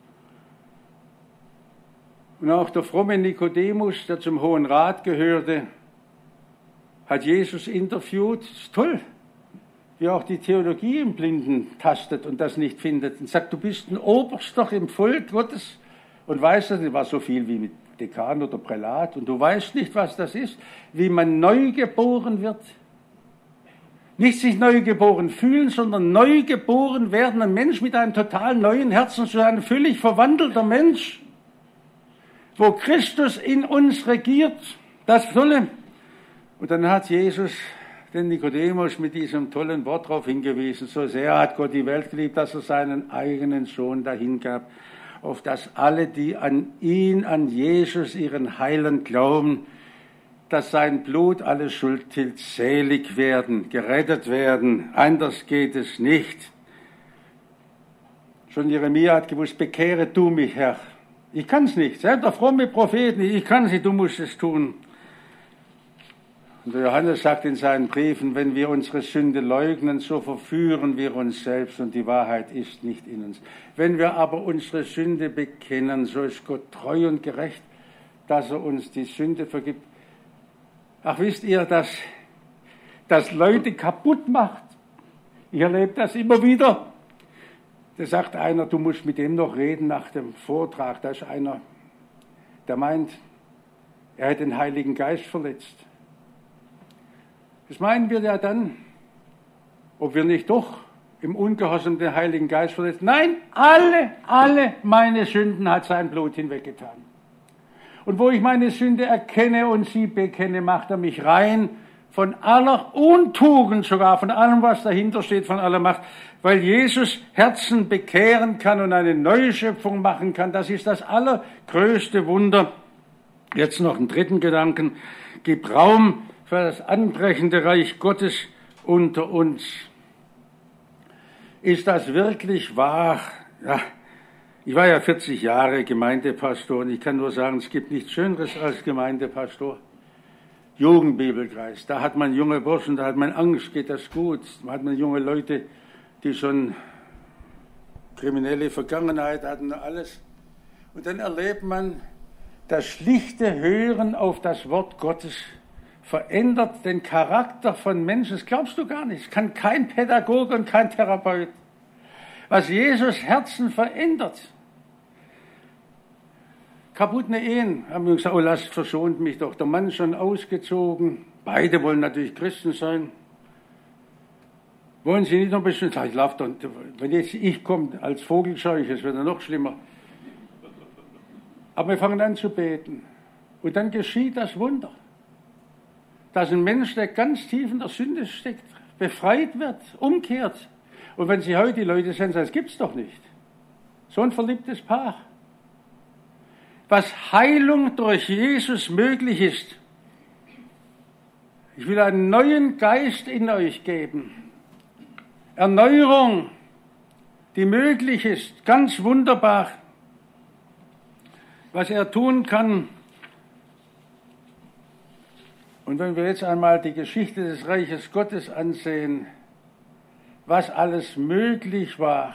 Und auch der fromme Nikodemus, der zum Hohen Rat gehörte, hat Jesus interviewt. Das ist toll, wie auch die Theologie im Blinden tastet und das nicht findet. Und sagt, du bist ein Oberster im Volk Gottes und weißt, das war so viel wie mit Dekan oder Prälat. Und du weißt nicht, was das ist, wie man neu geboren wird. Nicht sich neu geboren fühlen, sondern neu geboren werden. Ein Mensch mit einem total neuen Herzen, so ein völlig verwandelter Mensch, wo Christus in uns regiert. Das Tolle. Und dann hat Jesus den Nikodemus mit diesem tollen Wort darauf hingewiesen. So sehr hat Gott die Welt geliebt, dass er seinen eigenen Sohn dahingab, auf dass alle, die an ihn, an Jesus, ihren Heiland glauben, dass sein Blut alle Schuld tilgt, selig werden, gerettet werden. Anders geht es nicht. Schon Jeremia hat gewusst, bekehre du mich, Herr. Ich kann es nicht. Selbst der fromme Prophet nicht. Ich kann es nicht, du musst es tun. Und der Johannes sagt in seinen Briefen, wenn wir unsere Sünde leugnen, so verführen wir uns selbst und die Wahrheit ist nicht in uns. Wenn wir aber unsere Sünde bekennen, so ist Gott treu und gerecht, dass er uns die Sünde vergibt. Ach, wisst ihr, dass das Leute kaputt macht? Ich erlebe das immer wieder. Da sagt einer, du musst mit dem noch reden nach dem Vortrag. Da ist einer, der meint, er hat den Heiligen Geist verletzt. Das meinen wir ja dann, ob wir nicht doch im Ungehorsam den Heiligen Geist verletzt. Nein, alle, alle meine Sünden hat sein Blut hinweggetan. Und wo ich meine Sünde erkenne und sie bekenne, macht er mich rein von aller Untugend, sogar von allem, was dahinter steht, von aller Macht. Weil Jesus Herzen bekehren kann und eine neue Schöpfung machen kann. Das ist das allergrößte Wunder. Jetzt noch einen dritten Gedanken. Gib Raum für das anbrechende Reich Gottes unter uns. Ist das wirklich wahr? Ja, ich war ja vierzig Jahre Gemeindepastor und ich kann nur sagen, es gibt nichts Schöneres als Gemeindepastor. Jugendbibelkreis, da hat man junge Burschen, da hat man Angst, geht das gut. Da hat man junge Leute, die schon kriminelle Vergangenheit hatten, alles. Und dann erlebt man, das schlichte Hören auf das Wort Gottes verändert den Charakter von Menschen. Das glaubst du gar nicht. Das kann kein Pädagoge und kein Therapeut. Was Jesus Herzen verändert. Kaputte Ehen, haben wir gesagt, oh, lasst, verschont mich doch. Der Mann schon ausgezogen. Beide wollen natürlich Christen sein. Wollen Sie nicht noch ein bisschen? Ich laufe doch, wenn jetzt ich komme als Vogelscheuche, es wird ja noch schlimmer. Aber wir fangen an zu beten. Und dann geschieht das Wunder. Dass ein Mensch, der ganz tief in der Sünde steckt, befreit wird, umkehrt. Und wenn Sie heute die Leute sehen, das gibt's doch nicht. So ein verliebtes Paar. Was Heilung durch Jesus möglich ist. Ich will einen neuen Geist in euch geben. Erneuerung, die möglich ist, ganz wunderbar. Was er tun kann. Und wenn wir jetzt einmal die Geschichte des Reiches Gottes ansehen, was alles möglich war,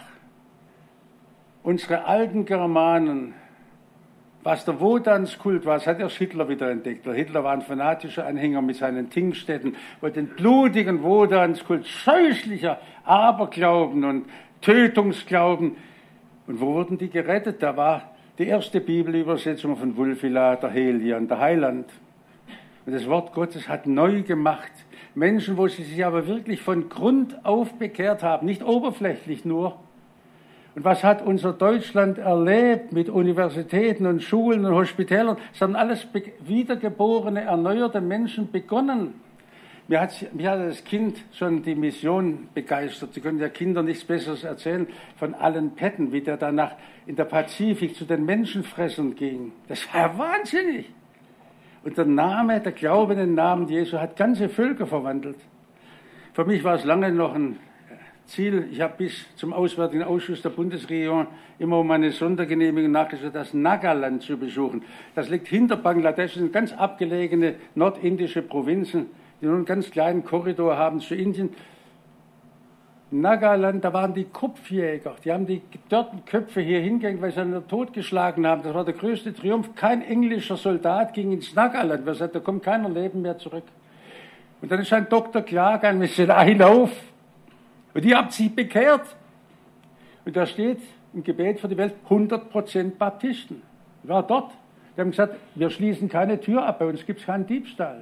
unsere alten Germanen, was der Wodanskult war, das hat erst Hitler wieder entdeckt. Der Hitler war ein fanatischer Anhänger mit seinen Dingstätten, wollte den blutigen Wodanskult, scheußlicher Aberglauben und Tötungsglauben. Und wo wurden die gerettet? Da war die erste Bibelübersetzung von Wulfila, der Helion, der Heiland. Und das Wort Gottes hat neu gemacht. Menschen, wo sie sich aber wirklich von Grund auf bekehrt haben, nicht oberflächlich nur. Und was hat unser Deutschland erlebt mit Universitäten und Schulen und Hospitälern? Es haben alles wiedergeborene, erneuerte Menschen begonnen. Mir hat, mir hat das Kind schon die Mission begeistert. Sie können ja Kindern nichts Besseres erzählen von Alan Paton, wie der danach in der Pazifik zu den Menschenfressern ging. Das war ja wahnsinnig. Und der Name, der Glaube in den Namen Jesu hat ganze Völker verwandelt. Für mich war es lange noch ein Ziel. Ich habe bis zum Auswärtigen Ausschuss der Bundesregierung immer um eine Sondergenehmigung nachgesucht, das Nagaland zu besuchen. Das liegt hinter Bangladesch, das sind ganz abgelegene nordindische Provinzen, die nur einen ganz kleinen Korridor haben zu Indien. Nagaland, da waren die Kopfjäger, die haben die gedörrten Köpfe hier hingehängt, weil sie einen totgeschlagen haben. Das war der größte Triumph. Kein englischer Soldat ging ins Nagaland, weil er sagt, da kommt keiner Leben mehr zurück. Und dann ist ein Doktor Klagan, wir sind ein auf. Und ihr habt sie bekehrt. Und da steht im Gebet für die Welt hundert Prozent Baptisten. Ich war dort. Die haben gesagt, wir schließen keine Tür ab, bei uns gibt es keinen Diebstahl.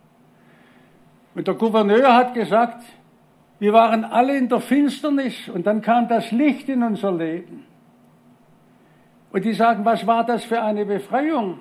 Und der Gouverneur hat gesagt, wir waren alle in der Finsternis und dann kam das Licht in unser Leben. Und die sagen, was war das für eine Befreiung?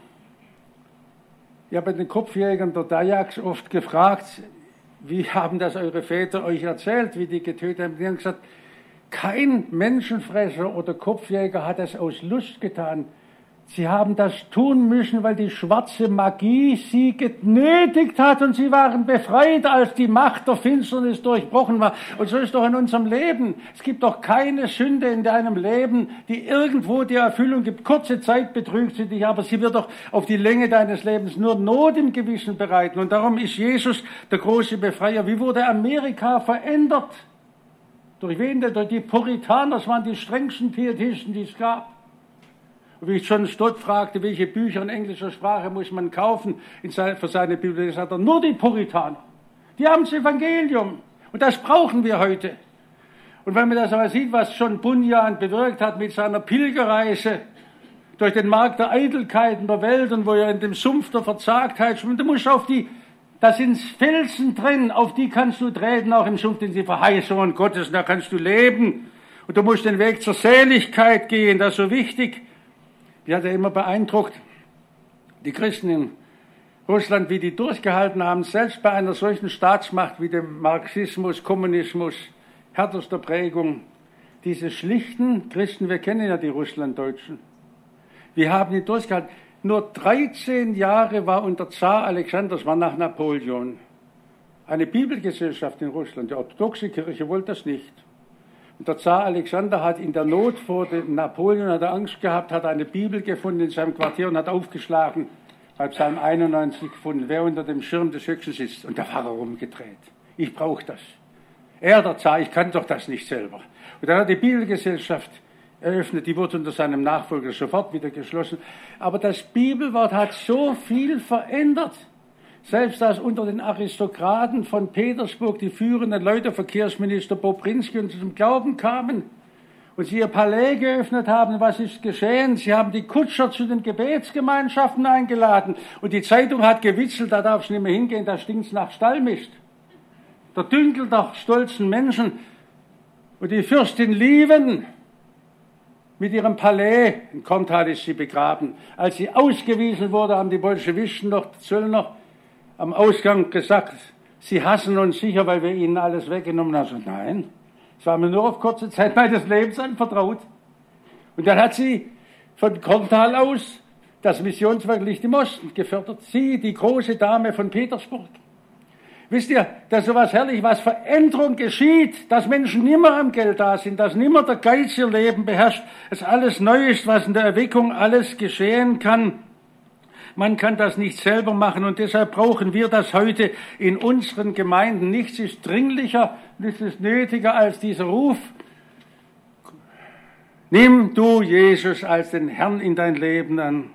Ich habe den Kopfjägern der Dayaks oft gefragt, wie haben das eure Väter euch erzählt, wie die getötet haben? Die haben gesagt, kein Menschenfresser oder Kopfjäger hat das aus Lust getan. Sie haben das tun müssen, weil die schwarze Magie sie genötigt hat und sie waren befreit, als die Macht der Finsternis durchbrochen war. Und so ist doch in unserem Leben. Es gibt doch keine Sünde in deinem Leben, die irgendwo die Erfüllung gibt. Kurze Zeit betrügt sie dich, aber sie wird doch auf die Länge deines Lebens nur Not im Gewissen bereiten. Und darum ist Jesus der große Befreier. Wie wurde Amerika verändert? Durch wen denn? Durch die Puritaner, das waren die strengsten Pietisten, die es gab. Und wie ich John Stott fragte, welche Bücher in englischer Sprache muss man kaufen in seine, für seine Bibliothek, sagt er, nur die Puritaner. Die haben das Evangelium. Und das brauchen wir heute. Und wenn man das aber sieht, was John Bunyan bewirkt hat mit seiner Pilgerreise durch den Markt der Eitelkeiten der Welt und wo er in dem Sumpf der Verzagtheit schwimmt, du musst auf die, da sind Felsen drin, auf die kannst du treten, auch im Sumpf, denn die Verheißungen Gottes, und da kannst du leben. Und du musst den Weg zur Seligkeit gehen, das ist so wichtig. Mich hat ja immer beeindruckt, die Christen in Russland, wie die durchgehalten haben, selbst bei einer solchen Staatsmacht wie dem Marxismus, Kommunismus, härtester Prägung, diese schlichten Christen, wir kennen ja die Russlanddeutschen, wir haben die durchgehalten. Nur dreizehn Jahre war unter Zar Alexander, das war nach Napoleon, eine Bibelgesellschaft in Russland. Die orthodoxe Kirche wollte das nicht. Und der Zar Alexander hat in der Not vor dem Napoleon, hat er Angst gehabt, hat eine Bibel gefunden in seinem Quartier und hat aufgeschlagen, hat Psalm einundneunzig gefunden, wer unter dem Schirm des Höchsten sitzt. Und da war er rumgedreht. Ich brauche das. Er, der Zar, ich kann doch das nicht selber. Und dann hat die Bibelgesellschaft eröffnet, die wurde unter seinem Nachfolger sofort wieder geschlossen. Aber das Bibelwort hat so viel verändert. Selbst als unter den Aristokraten von Petersburg die führenden Leute, Verkehrsminister Bobrinski, und zum Glauben kamen und sie ihr Palais geöffnet haben, was ist geschehen? Sie haben die Kutscher zu den Gebetsgemeinschaften eingeladen und die Zeitung hat gewitzelt, da darfst du nicht mehr hingehen, da stinkt's nach Stallmist. Der Dünkel der stolzen Menschen und die Fürstin Lieven mit ihrem Palais, in Komtal ist sie begraben. Als sie ausgewiesen wurde, haben die Bolschewisten noch, die Zöllner, am Ausgang gesagt, sie hassen uns sicher, weil wir ihnen alles weggenommen haben. Also, nein, es war mir nur auf kurze Zeit meines Lebens anvertraut. Und dann hat sie von Korntal aus das Missionswerk Licht im Osten gefördert. Sie, die große Dame von Petersburg. Wisst ihr, dass so was herrlich, was Veränderung geschieht, dass Menschen nimmer am Geld da sind, dass nimmer der Geiz ihr Leben beherrscht, dass alles neu ist, was in der Erweckung alles geschehen kann. Man kann das nicht selber machen und deshalb brauchen wir das heute in unseren Gemeinden. Nichts ist dringlicher, nichts ist nötiger als dieser Ruf. Nimm du Jesus als den Herrn in dein Leben an.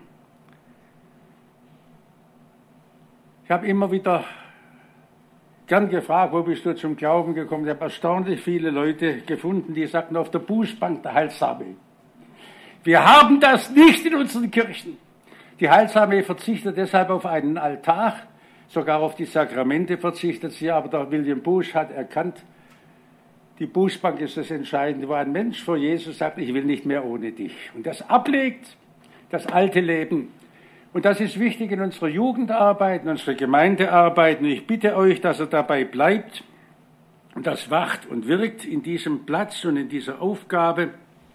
Ich habe immer wieder gern gefragt, wo bist du zum Glauben gekommen? Ich habe erstaunlich viele Leute gefunden, die sagten, auf der Bußbank der Heilsarmee. Wir haben das nicht in unseren Kirchen. Die Heilsarmee verzichtet deshalb auf einen Altar, sogar auf die Sakramente verzichtet sie, aber der William Bush hat erkannt, die Bußbank ist das Entscheidende, wo ein Mensch vor Jesus sagt, ich will nicht mehr ohne dich. Und das ablegt, das alte Leben. Und das ist wichtig in unserer Jugendarbeit, in unserer Gemeindearbeit. Und ich bitte euch, dass er dabei bleibt und das wacht und wirkt in diesem Platz und in dieser Aufgabe.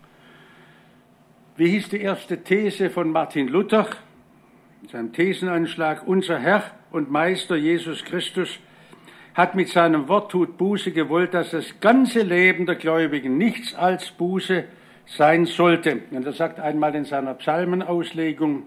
Wie hieß die erste These von Martin Luther? In seinem Thesenanschlag, unser Herr und Meister Jesus Christus hat mit seinem Wort tut Buße gewollt, dass das ganze Leben der Gläubigen nichts als Buße sein sollte. Und er sagt einmal in seiner Psalmenauslegung,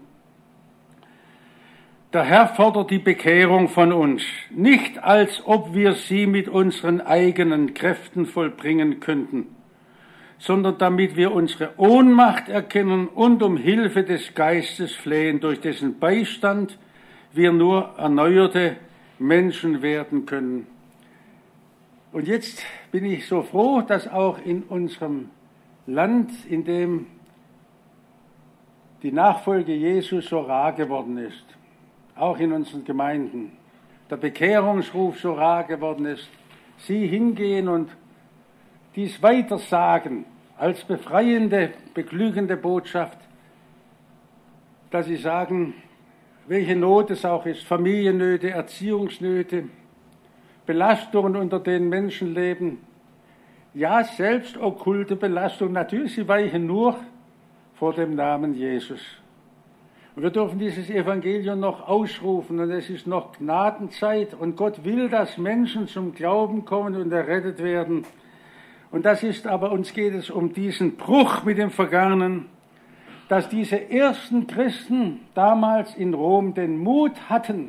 der Herr fordert die Bekehrung von uns, nicht als ob wir sie mit unseren eigenen Kräften vollbringen könnten, sondern damit wir unsere Ohnmacht erkennen und um Hilfe des Geistes flehen, durch dessen Beistand wir nur erneuerte Menschen werden können. Und jetzt bin ich so froh, dass auch in unserem Land, in dem die Nachfolge Jesus so rar geworden ist, auch in unseren Gemeinden, der Bekehrungsruf so rar geworden ist, Sie hingehen und dies weitersagen als befreiende, beglückende Botschaft, dass Sie sagen, welche Not es auch ist, Familiennöte, Erziehungsnöte, Belastungen, unter denen Menschen leben, ja, selbst okkulte Belastungen, natürlich, sie weichen nur vor dem Namen Jesus. Und wir dürfen dieses Evangelium noch ausrufen und es ist noch Gnadenzeit und Gott will, dass Menschen zum Glauben kommen und errettet werden. Und das ist aber, uns geht es um diesen Bruch mit dem Vergangenen, dass diese ersten Christen damals in Rom den Mut hatten.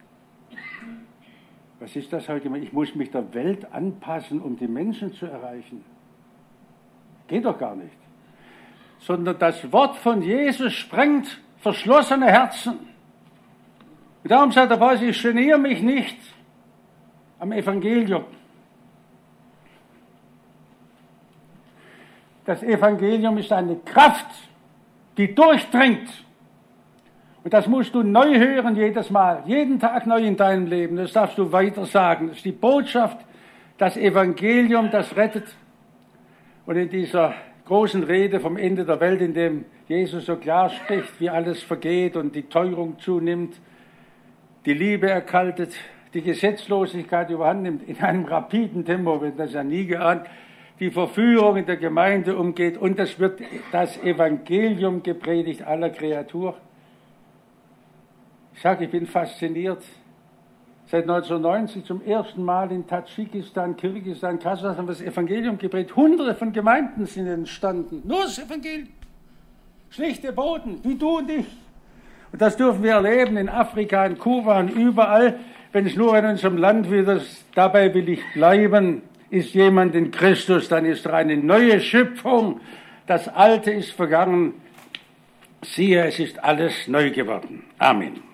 Was ist das heute? Ich muss mich der Welt anpassen, um die Menschen zu erreichen. Geht doch gar nicht. Sondern das Wort von Jesus sprengt verschlossene Herzen. Und darum sagt der Paulus, ich geniere mich nicht am Evangelium. Das Evangelium ist eine Kraft, die durchdringt. Und das musst du neu hören jedes Mal, jeden Tag neu in deinem Leben. Das darfst du weiter sagen. Das ist die Botschaft, das Evangelium, das rettet. Und in dieser großen Rede vom Ende der Welt, in dem Jesus so klar spricht, wie alles vergeht und die Teuerung zunimmt, die Liebe erkaltet, die Gesetzlosigkeit überhand nimmt, in einem rapiden Tempo, wird das ja nie geahnt, die Verführung in der Gemeinde umgeht und es wird das Evangelium gepredigt aller Kreatur. Ich sage, ich bin fasziniert. Seit neunzehnhundertneunzig zum ersten Mal in Tadschikistan, Kirgisistan, Kasachstan haben wir das Evangelium gepredigt. Hunderte von Gemeinden sind entstanden. Nur das Evangelium. Schlichte Boten, wie du und ich. Und das dürfen wir erleben in Afrika, in Kuba und überall. Wenn es nur in unserem Land wieder ist, dabei will ich bleiben. Ist jemand in Christus, dann ist er eine neue Schöpfung. Das Alte ist vergangen. Siehe, es ist alles neu geworden. Amen.